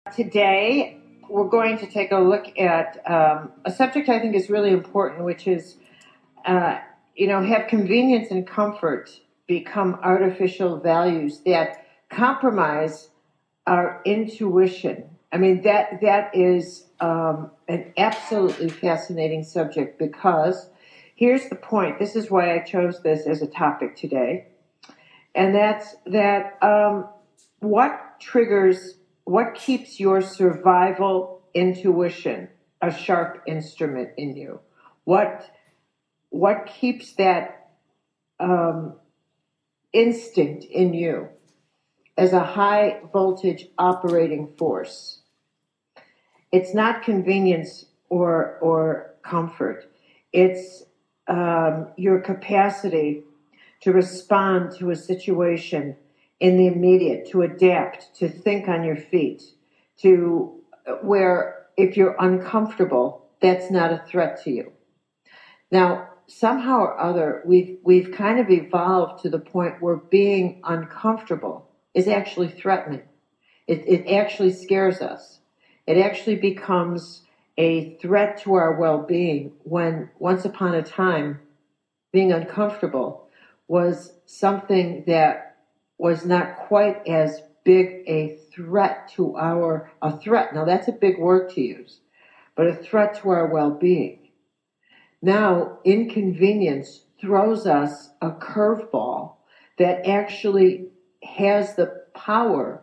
Today, we're going to take a look at a subject I think is really important, which is, uh, have convenience and comfort become artificial values that compromise our intuition? I mean, that is an absolutely fascinating subject because here's the point. This is why I chose this as a topic today, and that's that what triggers, what keeps your survival intuition a sharp instrument in you? What what keeps that um, instinct in you as a high voltage operating force? It's not convenience or comfort. It's your capacity to respond to a situation in the immediate, to adapt, to think on your feet, to where if you're uncomfortable, that's not a threat to you. Now, somehow or other, we've kind of evolved to the point where being uncomfortable is actually threatening. It actually scares us. It actually becomes a threat to our well-being when once upon a time being uncomfortable was something that was not quite as big a threat to a threat. Now that's a big word to use, but a threat to our well-being. Now inconvenience throws us a curveball that actually has the power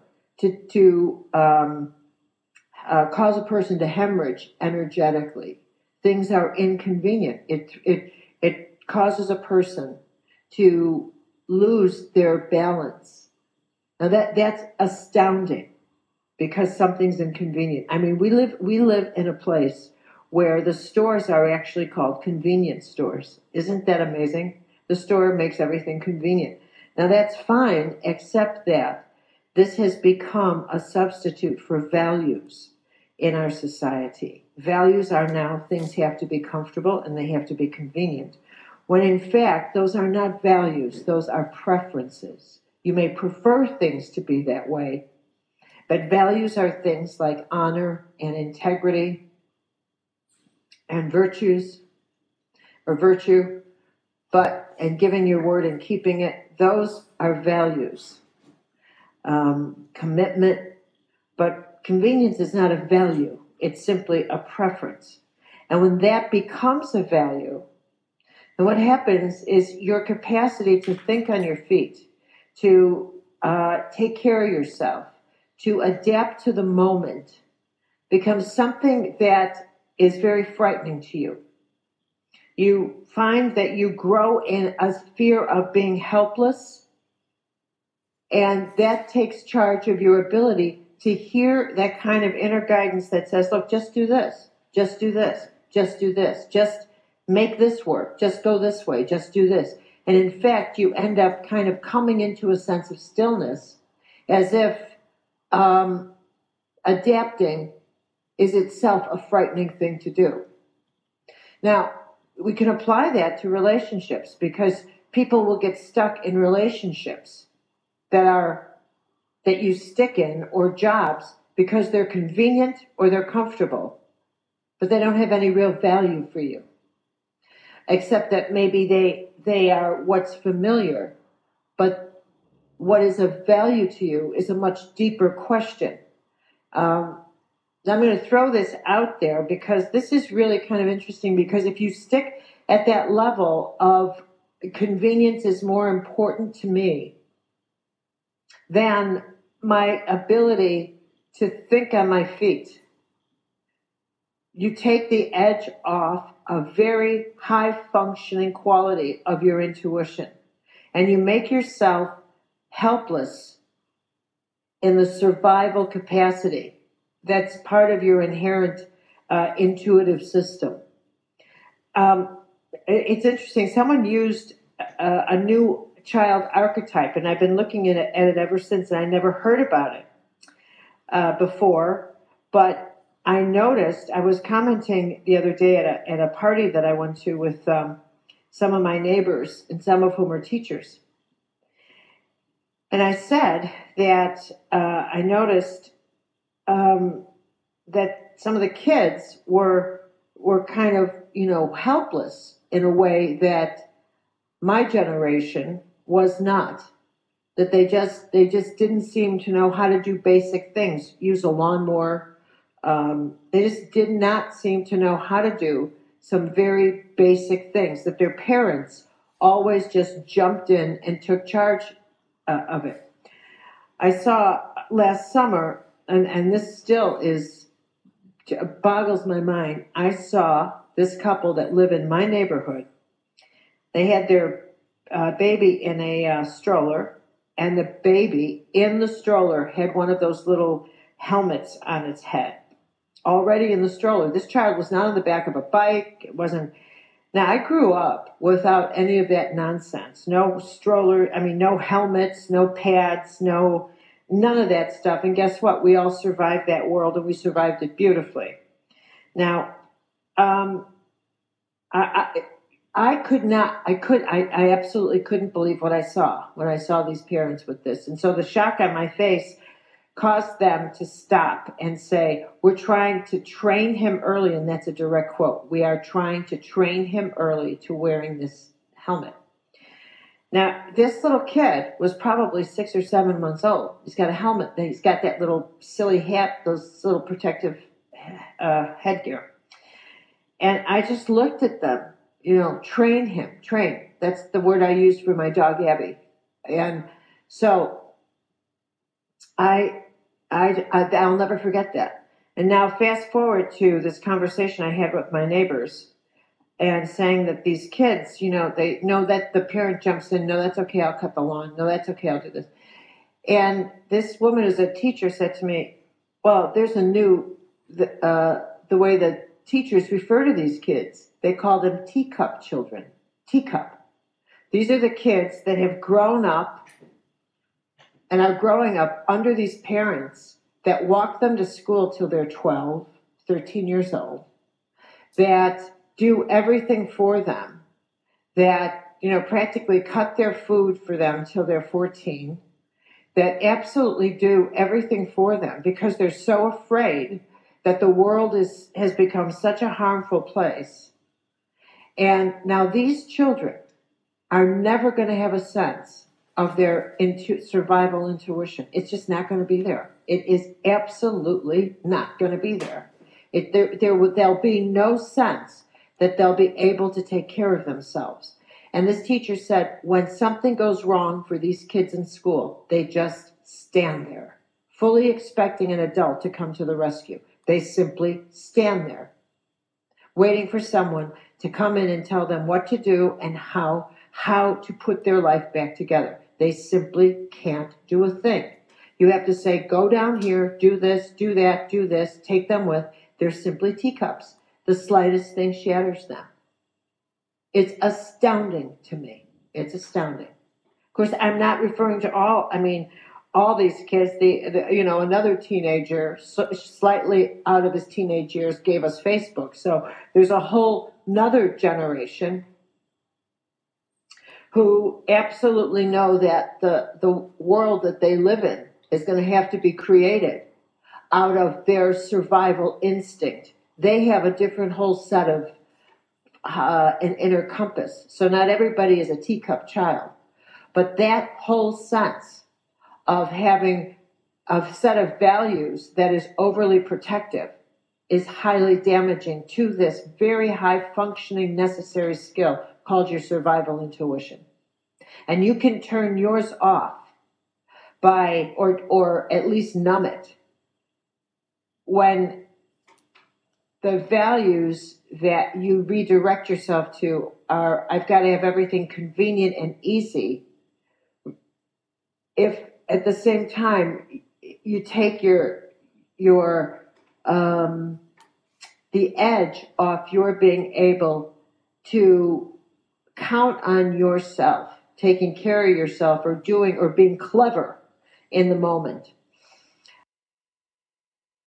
to cause a person to hemorrhage energetically. Things are inconvenient. It causes a person to lose their balance. Now that's astounding because something's inconvenient. I mean, we live in a place where the stores are actually called convenience stores. Isn't that amazing? The store makes everything convenient. Now that's fine, except that this has become a substitute for values in our society. Values are now things have to be comfortable and they have to be convenient, when in fact, those are not values, those are preferences. You may prefer things to be that way, but values are things like honor and integrity and virtue, and giving your word and keeping it, those are values. Commitment, but convenience is not a value. It's simply a preference. And when that becomes a value, then what happens is your capacity to think on your feet, to take care of yourself, to adapt to the moment becomes something that is very frightening to you. You find that you grow in a fear of being helpless, and that takes charge of your ability to hear that kind of inner guidance that says, look, just do this, just do this, just do this, just make this work, just go this way, just do this. And in fact, you end up kind of coming into a sense of stillness as if adapting is itself a frightening thing to do. Now, we can apply that to relationships because people will get stuck in relationships that you stick in, or jobs, because they're convenient or they're comfortable, but they don't have any real value for you, except that maybe they are what's familiar, but what is of value to you is a much deeper question. I'm going to throw this out there because this is really kind of interesting, because if you stick at that level of convenience is more important to me than my ability to think on my feet, you take the edge off a very high functioning quality of your intuition, and you make yourself helpless in the survival capacity that's part of your inherent intuitive system. It's interesting. Someone used a new child archetype, and I've been looking at it ever since, and I never heard about it before, but I noticed, I was commenting the other day at a party that I went to with some of my neighbors, and some of whom are teachers. And I said that I noticed that some of the kids were kind of, helpless in a way that my generation was not. That they just didn't seem to know how to do basic things, use a lawnmower. They just did not seem to know how to do some very basic things. That their parents always just jumped in and took charge of it. I saw last summer, and this still boggles my mind. I saw this couple that live in my neighborhood. They had their baby in a stroller, and the baby in the stroller had one of those little helmets on its head. Already in the stroller. This child was not on the back of a bike. It wasn't. Now, I grew up without any of that nonsense. No stroller, no helmets, no pads, none of that stuff. And guess what? We all survived that world, and we survived it beautifully. Now, I absolutely couldn't believe what I saw when I saw these parents with this. And so the shock on my face caused them to stop and say, we're trying to train him early, and that's a direct quote. We are trying to train him early to wearing this helmet. Now, this little kid was probably 6 or 7 months old. He's got a helmet. He's got that little silly hat, those little protective headgear. And I just looked at them, train him, train. That's the word I used for my dog, Abby. And so I'll never forget that. And now fast forward to this conversation I had with my neighbors and saying that these kids, they know that the parent jumps in, no, that's okay, I'll cut the lawn. No, that's okay, I'll do this. And this woman who's a teacher said to me, well, there's the way that teachers refer to these kids. They call them teacup children. Teacup. These are the kids that have grown up and are growing up under these parents that walk them to school till they're 12, 13 years old, that do everything for them, that, practically cut their food for them till they're 14, that absolutely do everything for them because they're so afraid that the world has become such a harmful place. And now these children are never going to have a sense of their survival intuition. It's just not going to be there. It is absolutely not going to be there. There'll be no sense that they'll be able to take care of themselves. And this teacher said, when something goes wrong for these kids in school, they just stand there, fully expecting an adult to come to the rescue. They simply stand there, waiting for someone to come in and tell them what to do and how to put their life back together. They simply can't do a thing. You have to say, go down here, do this, do that, do this, take them with. They're simply teacups. The slightest thing shatters them. It's astounding to me. It's astounding. Of course, I'm not referring to all these kids. Another teenager, slightly out of his teenage years, gave us Facebook. So there's a whole another generation who absolutely know that the world that they live in is going to have to be created out of their survival instinct. They have a different whole set of an inner compass. So not everybody is a teacup child, but that whole sense of having a set of values that is overly protective is highly damaging to this very high functioning necessary skill called your survival intuition. And you can turn yours off by, or at least numb it, when the values that you redirect yourself to are, I've got to have everything convenient and easy. If at the same time you take the edge off your being able to count on yourself, taking care of yourself or being clever in the moment,